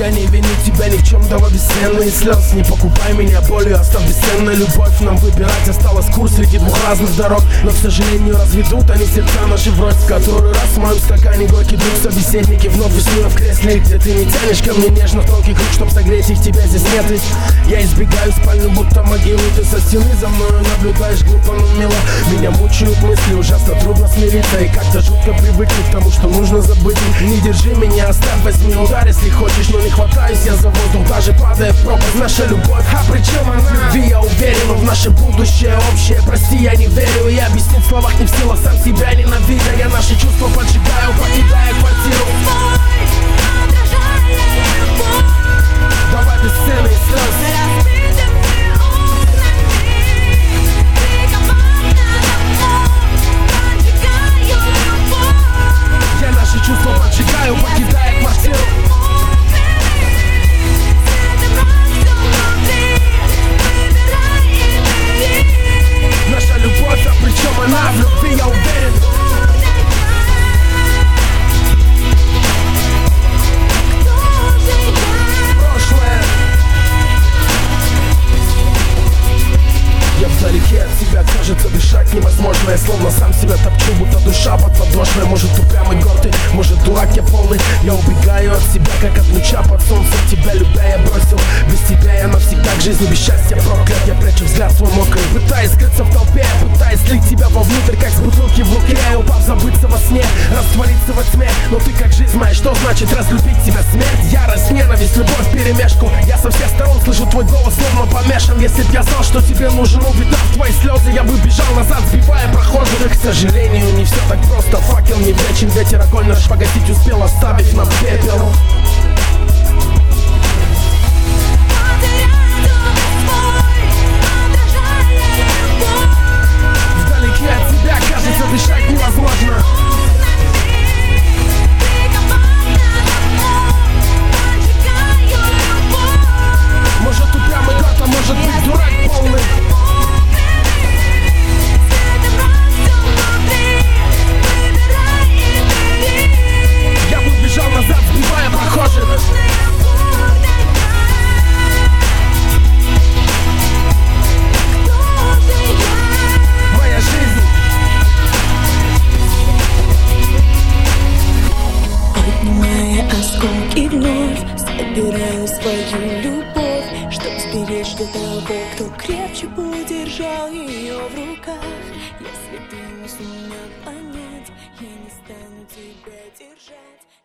Я не виню тебя ни в чем, давай бесценные слез. Не покупай меня болью, оставь бесценную любовь. Нам выбирать осталось курс среди двух разных дорог, но, к сожалению, разведут они сердца наши врозь. В который раз в моем стакане горький друг. Собеседники вновь уснули в кресле, где ты не тянешь ко мне нежно в тонкий круг, чтоб согреть их, тебя здесь нет. Ведь я избегаю спальню, будто могилу. Ты со стены за мною наблюдаешь глупо, но мило. Меня мучают мысли, ужасно трудно смириться. И как-то жутко привыкнуть к тому, что нужно забыть. Не держи меня, оставь, возьми удар, если хочешь. Но не хватаюсь я за воздух, даже падая в пропасть. Наша любовь, а причем она? В любви я уверен, но в наше будущее общее. Прости, я не верю, и объяснить в словах не в силах. Сам себя ненавидя, я наши чувства поджигаю, покидая квартиру. Давай бесценные слезы. Я наши чувства поджигаю, покидая квартиру. Наша любовь, а причем она? В любви я уверен. Я вдалеке от тебя, кажется, дышать невозможно. Я словно сам себя топчу, будто душа подводошная. Может, упрямый гордый, может, дурак я полный. Я убегаю от себя, как от луча под солнцем. Тебя любя я бросил, без тебя я навсегда к жизни без счастья проклят. Я прячу взгляд свой мокрый, пытаясь скрыться в толпе, пытаясь слить тебя вовнутрь, как с бутылки в руке. Упав, забыться во сне, раствориться во тьме. Но ты как жизнь моя, что значит разлюбить тебя? Смерть, ярость, ненависть, любовь, перемешку. Я со всех сторон слышу твой голос, словно помешан. Если б я знал, что тебе нужен, увидав твои слезы, я бы бежал назад, сбивая прохожих. К сожалению, не все так просто. Факел не вечен, ветер огонь наш погасить успел, оставив нам пепел. Вдалеке от тебя, кажется, дышать невозможно. Может, упрямый год, а может быть, дурак полный. Я бы бежал назад, сбивая прохожих. Моя жизнь. Поднимая осколки вновь, собираю свою любовь, чтоб сберечь для того, кто крепче удержал ее в руках. Если ты не сумел понять, я не стану тебя держать.